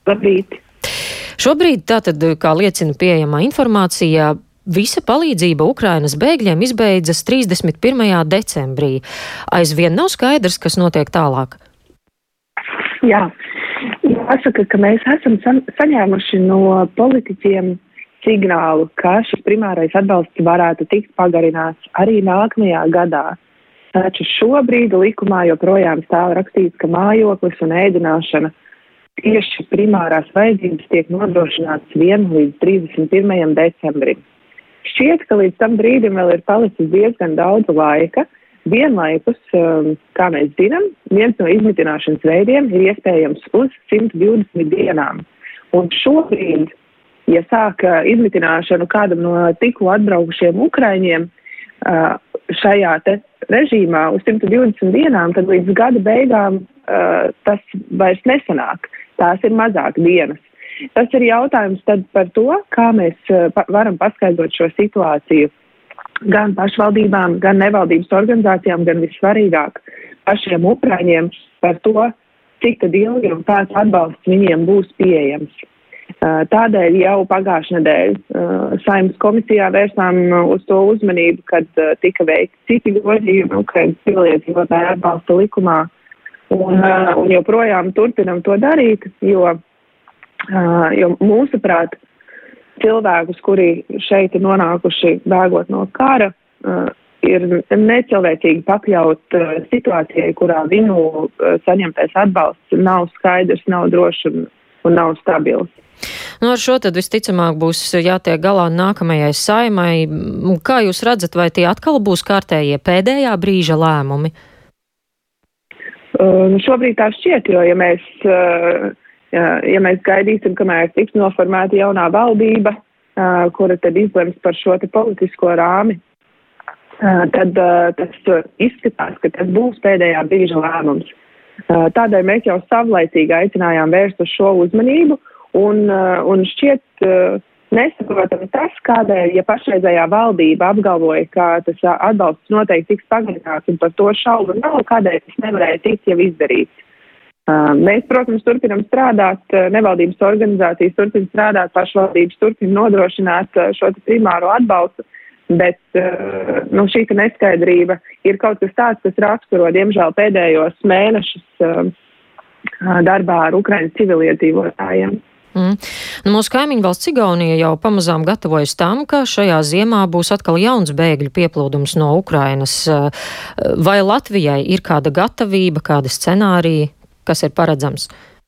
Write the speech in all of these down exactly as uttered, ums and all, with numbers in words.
Labrīt! Šobrīd tātad, kā liecina pieejamā informācija, visa palīdzība Ukrainas bēgļiem izbeidzas trīsdesmit pirmajā decembrī. Aizvien nav skaidrs, kas notiek tālāk. Jā, jāsaka, ka mēs esam saņēmuši no politiķiem signālu, ka šis primārais atbalsts varētu tikt pagarināts arī nākamajā gadā. Taču šobrīd likumā joprojām stāv rakstīts, ka mājoklis un ēdināšana tieši primārās vajadzības tiek nodrošināts vien līdz trīsdesmit pirmajam decembrim. Šķiet, ka līdz tam brīdim vēl ir palicis diezgan daudz laika. Vienlaikus, kā mēs zinām, viens no izmitināšanas veidiem ir iespējams uz simt divdesmit dienām. Un šobrīd, ja sāk izmitināšanu kādam no tikko atbraukušiem ukraiņiem šajā te režīmā uz simt divdesmit dienām, tad līdz gada beigām tas vairs nesanāk. Tās ir mazāk dienas. Tas ir jautājums tad par to, kā mēs varam paskaidrot šo situāciju gan pašvaldībām, gan nevaldības organizācijām, gan vissvarīgāk pašiem ukraiņiem par to, cik tad ilgi un kāds atbalsts viņiem būs pieejams. Tādēļ jau pagājušajā nedēļā Saeimas komisijā vērsām uz to uzmanību, kad tika veikti citi grozījumi Ukrainas civiliedzīvotāju atbalsta likumā. Un, un joprojām turpinam to darīt, jo, jo mūsuprāt, cilvēkus, kuri šeit ir nonākuši bēgot no kara, ir necilvēcīgi pakļaut situācijai, kurā viņu saņemtais atbalsts nav skaidrs, nav drošs un, un nav stabils. Nu, ar šo tad visticamāk būs jātiek galā nākamajai Saeimai. Kā jūs redzat, vai tie atkal būs kārtējie pēdējā brīža lēmumi? Uh, šobrīd tā šķiet, jo ja mēs, uh, ja, ja mēs gaidīsim, kamēr tiks noformēta jaunā valdība, uh, kura tad izlems par šo te politisko rāmi, uh, tad uh, tas izskatās, ka tas būs pēdējā brīža lēmums. Uh, tādēļ mēs jau savlaicīgi aicinājām vērst uz šo uzmanību un, uh, un šķiet uh, nesaprotam tas, kādēļ, ja pašreizējā valdība apgalvoja, ka tas atbalsts noteikti tiks pagarināts un par to šaubu nav, kādēļ tas nevarēja tikt jau izdarīts. Mēs, protams, turpinam strādāt, nevaldības organizācijas turpina strādāt, pašvaldības turpina nodrošināt šo primāro atbalstu, bet nu, šī neskaidrība ir kaut kas tāds, kas raksturo, diemžēl, pēdējos mēnešus darbā ar Ukrainas civiliedzīvotājiem. Mm. Nu, mūsu kaimiņu valsts Igaunija jau pamazām gatavojas tam, ka šajā ziemā būs atkal jauns bēgļu pieplūdums no Ukrainas. Vai Latvijai ir kāda gatavība, kāda scenārija, kas ir paredzams?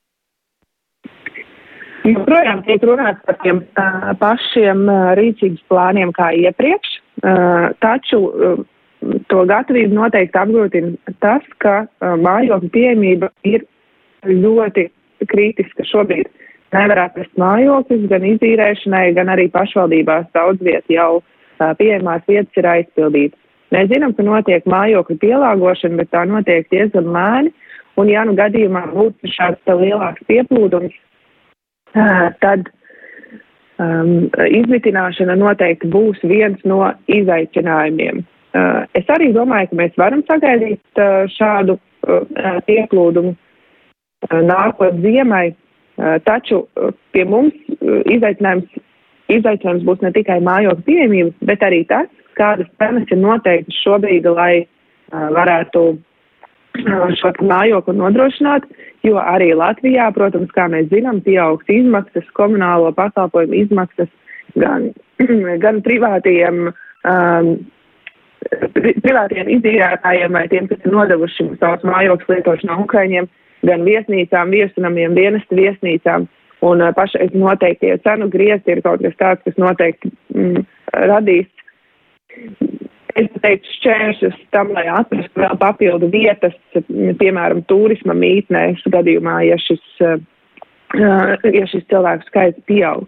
Joprojām tiek runāts par tiem uh, pašiem uh, rīcības plāniem kā iepriekš, uh, taču uh, to gatavību noteikti apgrūtina tas, ka uh, mājokļu pieejamība ir ļoti kritiska šobrīd. Nevar atrast mājokļus gan izīrēšanai, gan arī pašvaldībās daudz vietu jau uh, pieejamās vietas ir aizpildītas. Mēs zinām, ka notiek mājokļu pielāgošana, bet tā notiek diezgan lēni, un ja nu gadījumā būtu šāds lielāks pieplūdums, uh, tad um, izmitināšana noteikti būs viens no izaicinājumiem. Uh, es arī domāju, ka mēs varam sagaidīt uh, šādu uh, pieplūdumu uh, nākot ziemai. Uh, taču uh, pie mums uh, izaicinājums, izaicinājums būs ne tikai mājokļu pieejamība, bet arī tas, kādas cenas ir noteiktas šobrīd, lai uh, varētu uh, šo mājokli nodrošināt, jo arī Latvijā, protams, kā mēs zinām, pieaugs izmaksas, komunālo pakalpojumu izmaksas gan, gan privātiem, um, pri, privātiem izīrētājiem vai tiem, kas ir nodevuši savus mājokļus lietošanā Ukraiņiem, gan viesnīcām, viesunamiem, dienesta viesnīcām, un uh, pašreiz noteiktie cenu griezti ir kaut kas tāds, kas noteikti mm, radīs, es teiktu, šķēršus tam, lai atrastu vēl papildu vietas, piemēram, turisma mītnēs gadījumā, ja šis, uh, ja šis cilvēku skaits pieaugs.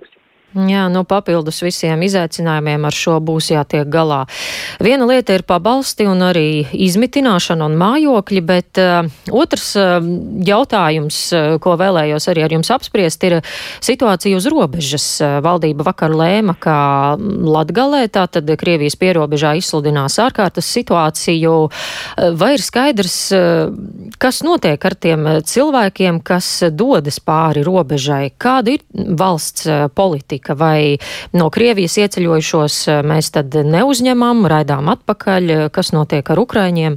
Jā, nu papildus visiem izaicinājumiem ar šo būs jātiek galā. Viena lieta ir pabalsti un arī izmitināšana un mājokļi, bet uh, otrs uh, jautājums, uh, ko vēlējos arī ar jums apspriest, ir situācija uz robežas. Uh, valdība vakar lēma, ka Latgalē, tātad Krievijas pierobežā izsludinās ārkārtas situāciju. Uh, vai ir skaidrs, uh, kas notiek ar tiem cilvēkiem, kas dodas pāri robežai? Kāda ir valsts uh, politika? Vai no Krievijas ieceļojušos mēs tad neuzņemam, raidām atpakaļ? Kas notiek ar ukraiņiem?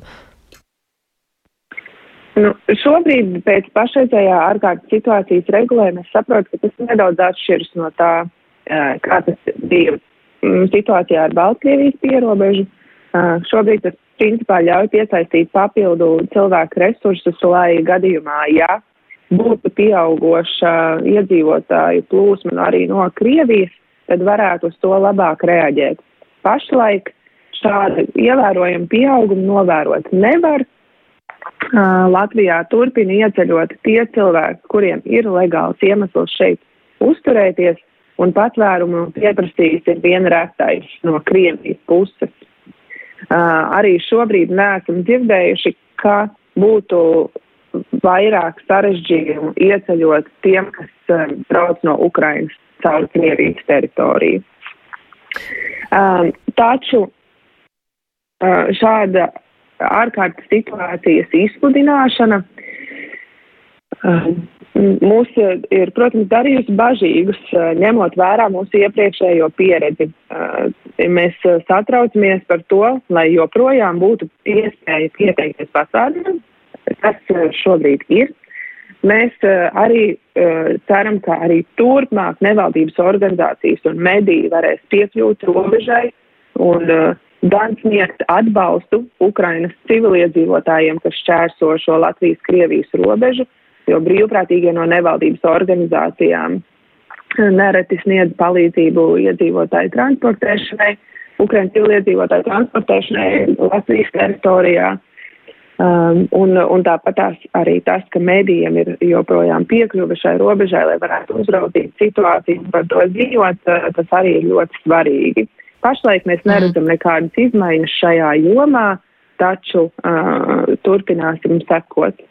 Nu, šobrīd pēc pašreizējā ārkārtas situācijas regulējuma es saprotu, ka tas nedaudz atšķiras no tā, kā tas bija situācijā ar Baltkrievijas pierobežu. Šobrīd tas principā ļauj piesaistīt papildu cilvēku resursus, lai gadījumā, ja būtu pieaugoša iedzīvotāju plūsma arī no Krievijas, tad varētu uz to labāk reaģēt. Pašlaik šādu ievērojumu pieaugumu novērot nevar. Latvijā turpina ieceļot tie cilvēki, kuriem ir legāls iemesls šeit uzturēties, un patvērumu pieprasījis ir viena retais no Krievijas puses. Arī šobrīd neesam dzirdējuši, ka būtu vairāk sarežģījumu ieceļot tiem, kas um, brauc no Ukrainas caur Krievijas teritoriju. Um, taču uh, šāda ārkārtas situācijas izsludināšana um, mūs ir, protams, darījusi bažīgus, uh, ņemot vērā mūsu iepriekšējo pieredzi. Uh, mēs uh, satraucamies par to, lai joprojām būtu iespēja pieteikties pasākumam, kas šobrīd ir. Mēs uh, arī uh, ceram, ka arī turpmāk nevaldības organizācijas un mediji varēs piekļūt robežai un uh, gan sniegt atbalstu Ukrainas civiliedzīvotājiem, kas šķērso šo Latvijas-Krievijas robežu, jo brīvprātīgie no nevaldības organizācijām nereti sniedz palīdzību iedzīvotāju transportēšanai, Ukrainas civiliedzīvotāju transportēšanai Latvijas teritorijā. Um, un, un tāpat tās, arī tas, ka medijiem ir joprojām piekļuve šai robežai, lai varētu uzraudzīt situāciju un par to ziņot, tas arī ir ļoti svarīgi. Pašlaik mēs neredzam nekādas izmaiņas šajā jomā, taču uh, turpināsim sekot